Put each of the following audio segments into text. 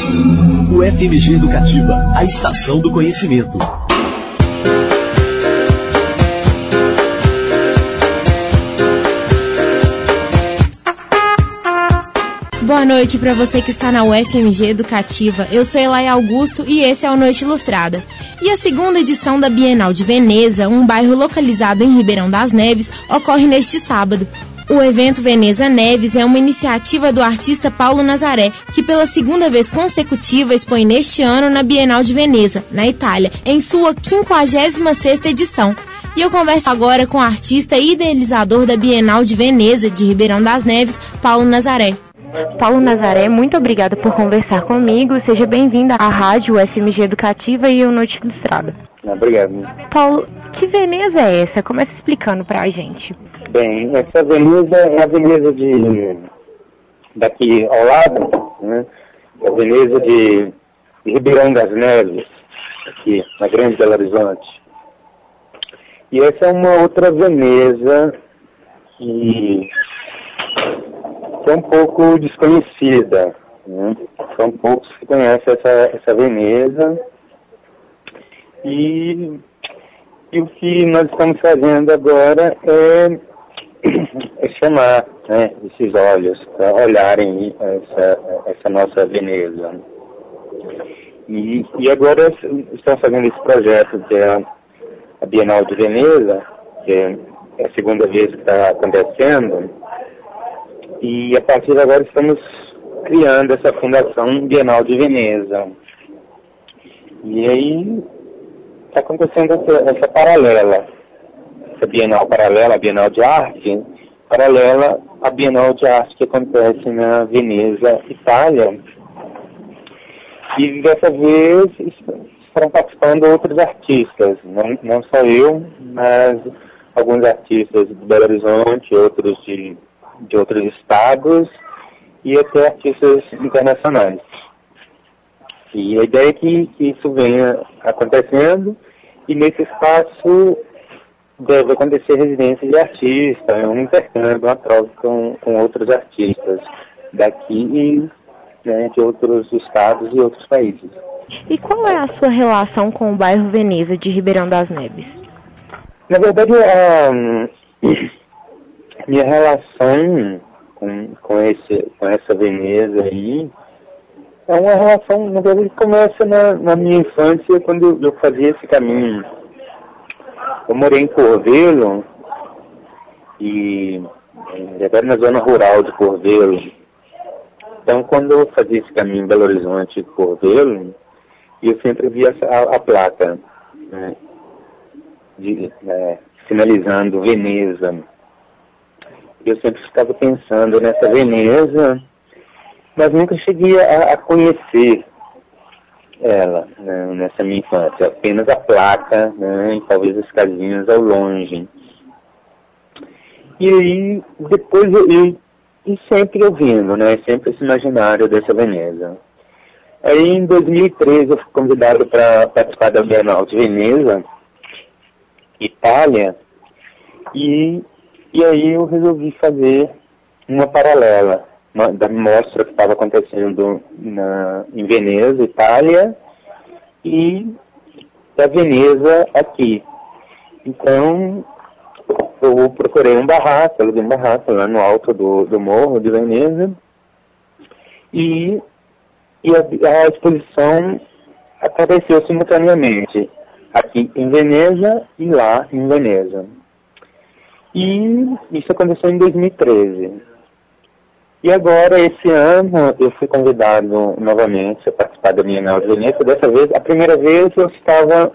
O FMG Educativa, a estação do conhecimento. Boa noite para você que está na UFMG Educativa. Eu sou Elay Augusto e esse é o Noite Ilustrada. E a segunda edição da Bienal de Veneza, um bairro localizado em Ribeirão das Neves, ocorre neste sábado. O evento Veneza Neves é uma iniciativa do artista Paulo Nazaré, que pela segunda vez consecutiva expõe neste ano na Bienal de Veneza, na Itália, em sua 56ª edição. E eu converso agora com o artista e idealizador da Bienal de Veneza, de Ribeirão das Neves, Paulo Nazaré. Paulo Nazaré, muito obrigada por conversar comigo. Seja bem-vinda à rádio FMG Educativa e ao Noite Ilustrada. Obrigado. Paulo, que Veneza é essa? Começa explicando para a gente. Bem, essa Veneza é a Veneza daqui ao lado, né? A Veneza de Ribeirão das Neves, aqui na Grande Belo Horizonte. E essa é uma outra Veneza que é um pouco desconhecida, né? São poucos que conhecem essa Veneza. E o que nós estamos fazendo agora é chamar, né, esses olhos para olharem essa nossa Veneza. E agora estamos fazendo esse projeto que é a Bienal de Veneza, que é a segunda vez que está acontecendo. E a partir de agora estamos criando essa Fundação Bienal de Veneza. E aí está acontecendo essa paralela, essa Bienal paralela, a Bienal de Arte, paralela à Bienal de Arte que acontece na Veneza, Itália. E dessa vez estão participando outros artistas, não só eu, mas alguns artistas de Belo Horizonte, outros de outros estados e até artistas internacionais. E a ideia é que isso venha acontecendo e nesse espaço deve acontecer residência de artista, um intercâmbio, uma troca com outros artistas daqui e, né, de outros estados e outros países. E qual é a sua relação com o bairro Veneza de Ribeirão das Neves? Na verdade, minha relação com essa Veneza aí é uma relação, na verdade, que começa na minha infância, quando eu fazia esse caminho. Eu morei em Corvelo, e agora na zona rural de Corvelo. Então, quando eu fazia esse caminho em Belo Horizonte, Corvelo, eu sempre via a placa, né, sinalizando Veneza. Eu sempre ficava pensando nessa Veneza, mas nunca cheguei a conhecer ela, né, nessa minha infância. Apenas a placa, né, e talvez as casinhas ao longe. E aí, depois e sempre ouvindo, né, sempre esse imaginário dessa Veneza. Aí, em 2013, eu fui convidado para participar da Bienal de Veneza, Itália, e aí eu resolvi fazer uma paralela da mostra que estava acontecendo em Veneza, Itália, e da Veneza aqui. Então, eu procurei aluguei um barraco lá no alto do morro de Veneza, e a exposição aconteceu simultaneamente aqui em Veneza e lá em Veneza. E isso aconteceu em 2013. E agora, esse ano, eu fui convidado novamente a participar da Bienal de Veneza. Dessa vez, a primeira vez, eu estava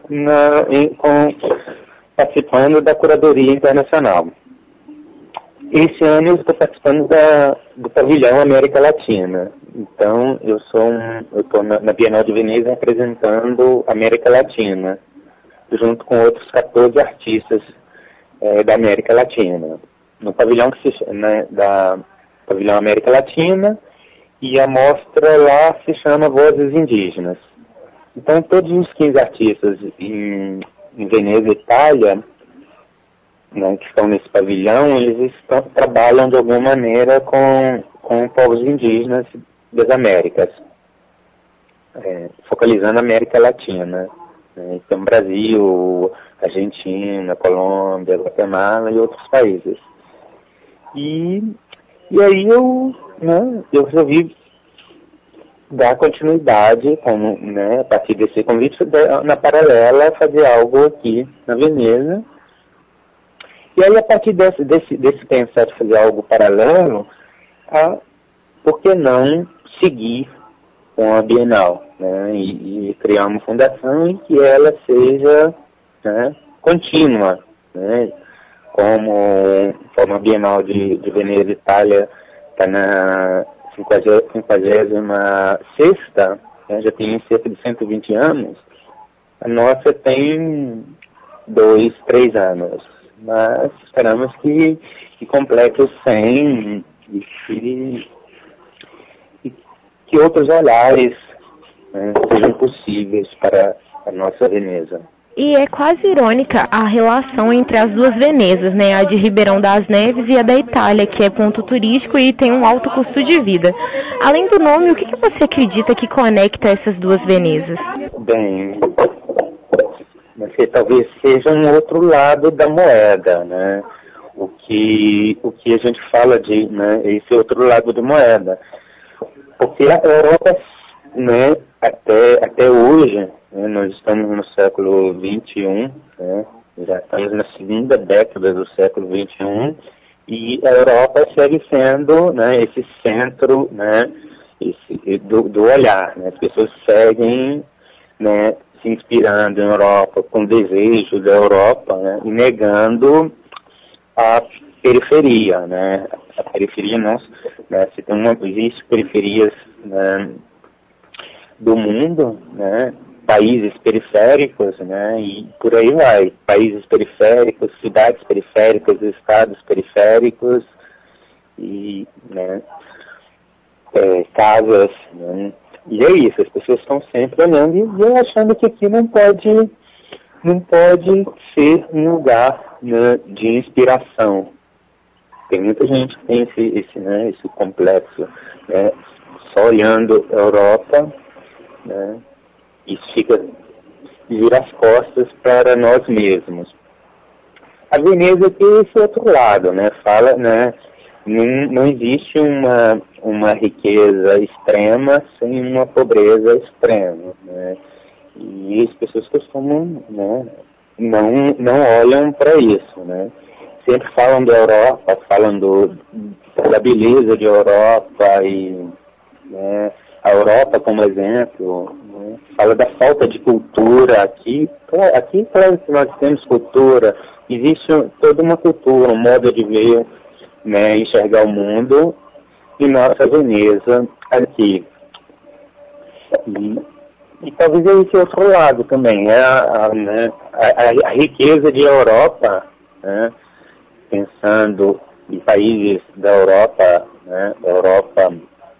participando da curadoria internacional. Esse ano, eu estou participando do Pavilhão América Latina. Então, eu estou na Bienal de Veneza representando a América Latina, junto com outros 14 artistas da América Latina. No pavilhão da Pavilhão América Latina, e a mostra lá se chama Vozes Indígenas. Então, todos os 15 artistas em Veneza, Itália, né, que estão nesse pavilhão, eles trabalham de alguma maneira com povos indígenas das Américas. localizando a América Latina. Né? Então, Brasil, Argentina, Colômbia, Guatemala e outros países. E aí eu resolvi dar continuidade, a partir desse convite, na paralela, fazer algo aqui na Veneza. E aí, a partir desse pensar de fazer algo paralelo, por que não seguir com a Bienal, né? E criar uma fundação em que ela seja, né, contínua, né? Como a Bienal de Veneza, Itália, está na 56ª, né? Já tem cerca de 120 anos, a nossa tem 2, 3 anos, mas esperamos que complete os 100 e que outros olhares, né, sejam possíveis para a nossa Veneza. E é quase irônica a relação entre as duas Venezas, né? A de Ribeirão das Neves e a da Itália, que é ponto turístico e tem um alto custo de vida. Além do nome, o que você acredita que conecta essas duas Venezas? Bem, talvez seja um outro lado da moeda, né? O que a gente fala de, né, esse outro lado da moeda. Porque a Europa, né, até hoje, né, nós estamos no século XXI, né, já estamos na segunda década do século XXI, e a Europa segue sendo, né, esse centro, né, do olhar. Né, as pessoas seguem, né, se inspirando em Europa, com desejo da Europa, né, e negando a periferia, né? A periferia não, né? Existem periferias, né, do mundo, né? Países periféricos, né? E por aí vai. Países periféricos, cidades periféricas, estados periféricos e, né, casas, né? E é isso, as pessoas estão sempre olhando e achando que aqui não pode ser um lugar, né, de inspiração. Tem muita gente que tem esse complexo, né, só olhando a Europa, né, e vira as costas para nós mesmos. A Veneza tem esse outro lado, né, fala, né, não existe uma riqueza extrema sem uma pobreza extrema, né, e as pessoas costumam, né, não olham para isso, né. Sempre falam da Europa, falam da beleza de Europa e, né, a Europa como exemplo, né, fala da falta de cultura aqui. Aqui, claro que nós temos cultura, existe toda uma cultura, um modo de ver, né, enxergar o mundo, e nossa Veneza aqui. E talvez esse outro lado também, a riqueza de Europa, né, pensando em países da Europa, né, Europa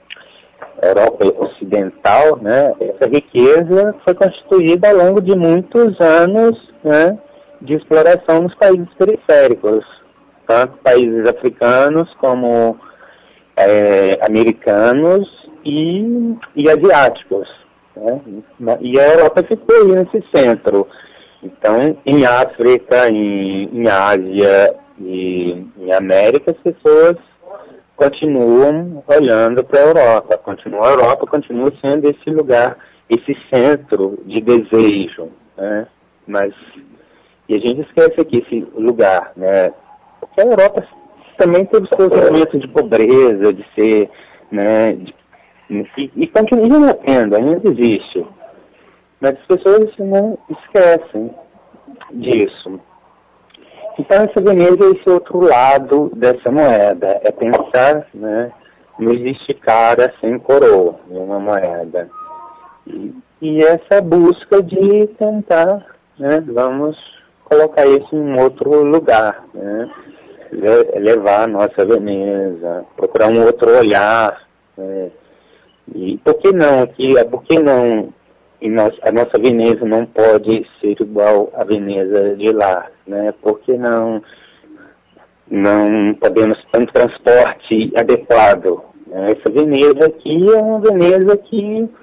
ocidental, né, essa riqueza foi constituída ao longo de muitos anos, né, de exploração nos países periféricos, tanto países africanos como americanos e asiáticos, né, e a Europa ficou aí nesse centro. Então, em África, em Ásia e em América, as pessoas continuam olhando para a Europa. A Europa continua sendo esse lugar, esse centro de desejo, né? E a gente esquece aqui esse lugar, né? Porque a Europa também teve seus momentos de pobreza, de ser, né? E continua tendo, ainda existe. Mas as pessoas não esquecem disso. Então, essa Veneza é esse outro lado dessa moeda. É pensar, né, não existe cara sem coroa em uma moeda. E essa busca de tentar, né, vamos colocar isso em um outro lugar, né, levar a nossa Veneza, procurar um outro olhar. Né, e por que não aqui? Por que não? A nossa Veneza não pode ser igual à Veneza de lá, né? Porque não podemos ter um transporte adequado. Né? Essa Veneza aqui é uma Veneza que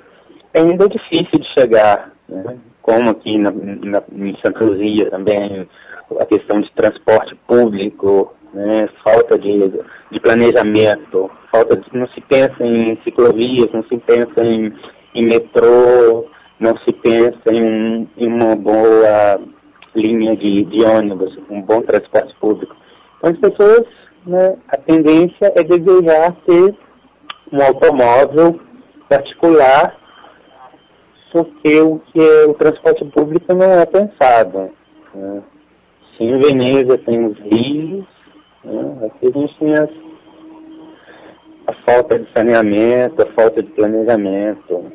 ainda é difícil de chegar, né? Como aqui em Santa Luzia também, a questão de transporte público, né? Falta de planejamento, não se pensa em ciclovias, não se pensa em metrô, não se pensa em uma boa linha de ônibus, um bom transporte público. Então as pessoas, né, a tendência é desejar ter um automóvel particular, porque o transporte público não é pensado, né? Sim, em Veneza tem os rios, né? Aqui a gente tem a falta de saneamento, a falta de planejamento.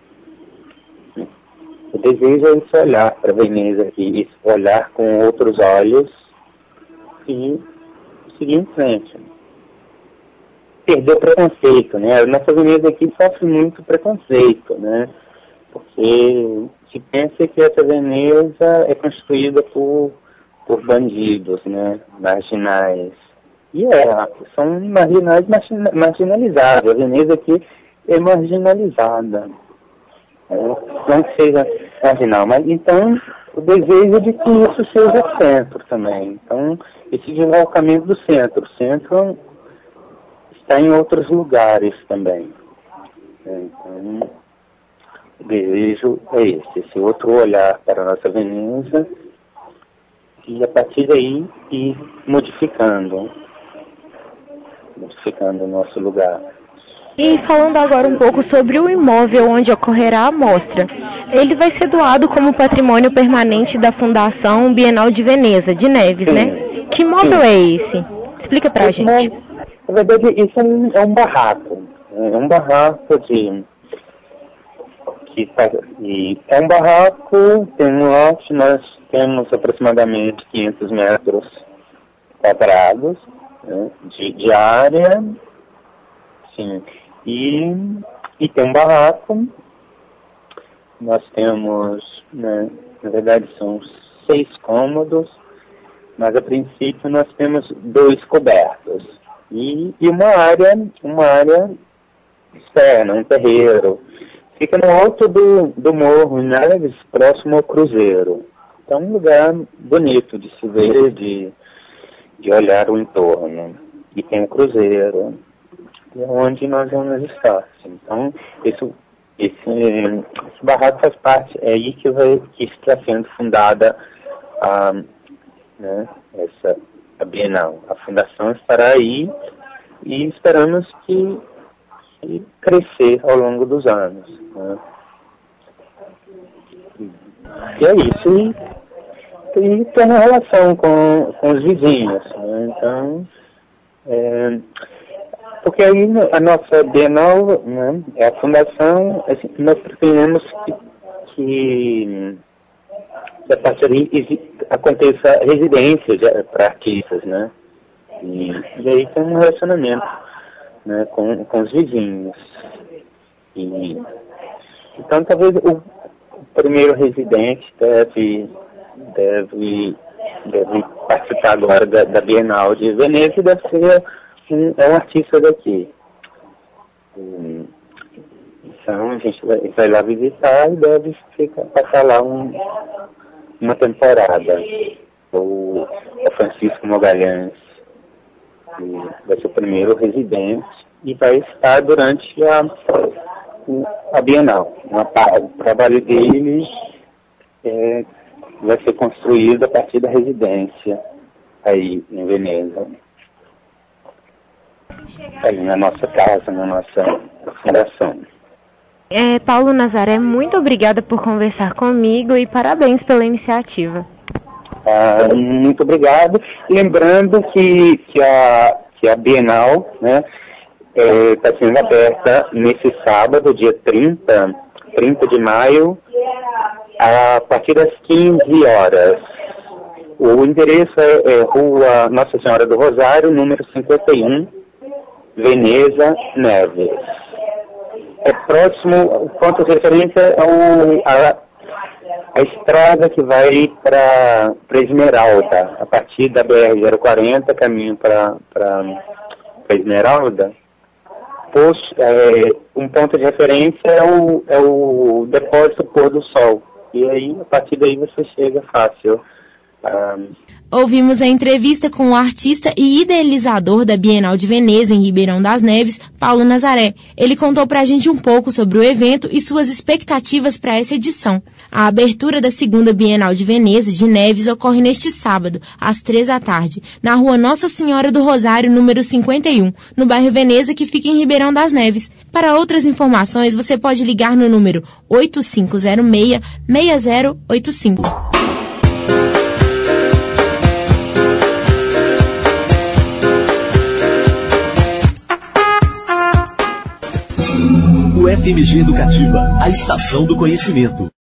O desejo é isso, olhar para Veneza aqui, isso, olhar com outros olhos e seguir em frente. Perder o preconceito, né? A nossa Veneza aqui sofre muito preconceito, né? Porque se pensa que essa Veneza é construída por bandidos, né? Marginais. E são marginais marginalizados. A Veneza aqui é marginalizada. Não que seja marginal, mas então o desejo de que isso seja centro também. Então, esse deslocamento do centro. O centro está em outros lugares também. Então, o desejo é esse outro olhar para a nossa Veneza e a partir daí ir modificando o nosso lugar. E falando agora um pouco sobre o imóvel onde ocorrerá a mostra. Ele vai ser doado como patrimônio permanente da Fundação Bienal de Veneza, de Neves, né? Que imóvel é esse? Explica pra gente. Na verdade, isso é um barraco. É um barraco é um barraco, tem um lote, nós temos aproximadamente 500 metros quadrados, né, de área, sim, e tem um barraco. Nós temos, né, na verdade são 6 cômodos, mas a princípio nós temos 2 cobertos e uma área externa, um terreiro. Fica no alto do morro, em Neves, próximo ao cruzeiro. Então, um lugar bonito de se ver, de olhar o entorno. E tem o cruzeiro, onde nós vamos estar. Então, esse barraco faz parte, é aí que está sendo fundada a Bienal. A fundação estará aí e esperamos que crescer ao longo dos anos, né? E é isso, e ter uma relação com os vizinhos, né? Então, porque aí a nossa Bienal, né, é a fundação, assim, nós pretendemos que a partir daí aconteça residência para artistas, né? E aí tem um relacionamento, né, com os vizinhos. Então, talvez o primeiro residente deve participar agora da Bienal de Veneza e deve ser um artista daqui. Então, a gente vai lá visitar e deve passar lá uma temporada. O Francisco Magalhães vai ser o primeiro residente e vai estar durante a Bienal. O trabalho dele vai ser construído a partir da residência aí em Veneza. Aí na nossa casa, na nossa fundação. Paulo Nazaré, muito obrigada por conversar comigo e parabéns pela iniciativa. Muito obrigado. Lembrando que a Bienal, né, está sendo aberta nesse sábado, dia 30 de maio, a partir das 15 horas. O endereço é Rua Nossa Senhora do Rosário, número 51, Veneza, Neves. É próximo, o ponto de referência a estrada que vai para Esmeralda, a partir da BR-040, caminho para Esmeralda. um ponto de referência é o depósito pôr do sol. E aí, a partir daí, você chega fácil. Ouvimos a entrevista com o artista e idealizador da Bienal de Veneza, em Ribeirão das Neves, Paulo Nazaré. Ele contou pra gente um pouco sobre o evento e suas expectativas para essa edição. A abertura da segunda Bienal de Veneza de Neves ocorre neste sábado, às 15h, na rua Nossa Senhora do Rosário, número 51, no bairro Veneza, que fica em Ribeirão das Neves. Para outras informações, você pode ligar no número 8506-6085. O FMG Educativa, a estação do conhecimento.